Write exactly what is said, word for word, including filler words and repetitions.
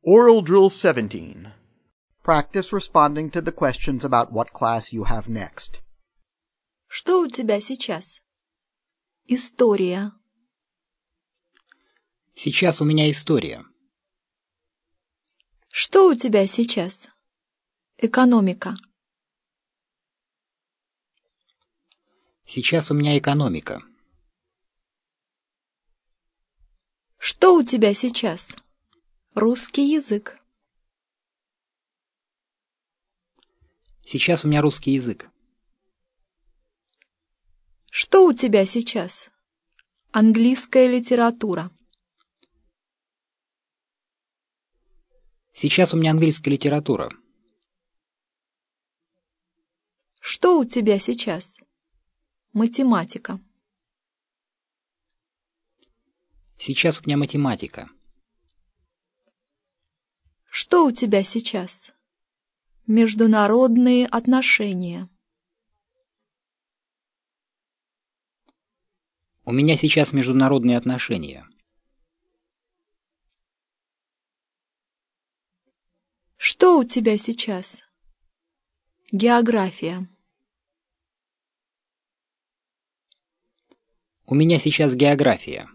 Oral Drill seventeen. Practice responding to the questions about what class you have next. Что у тебя сейчас? История. Сейчас у меня история. Что у тебя сейчас? Экономика. Сейчас у меня экономика. Что у тебя сейчас? Русский язык. Сейчас у меня русский язык. Что у тебя сейчас? Английская литература. Сейчас у меня английская литература. Что у тебя сейчас? Математика. Сейчас у меня математика. Что у тебя сейчас? Международные отношения. У меня сейчас международные отношения. Что у тебя сейчас? География. У меня сейчас география.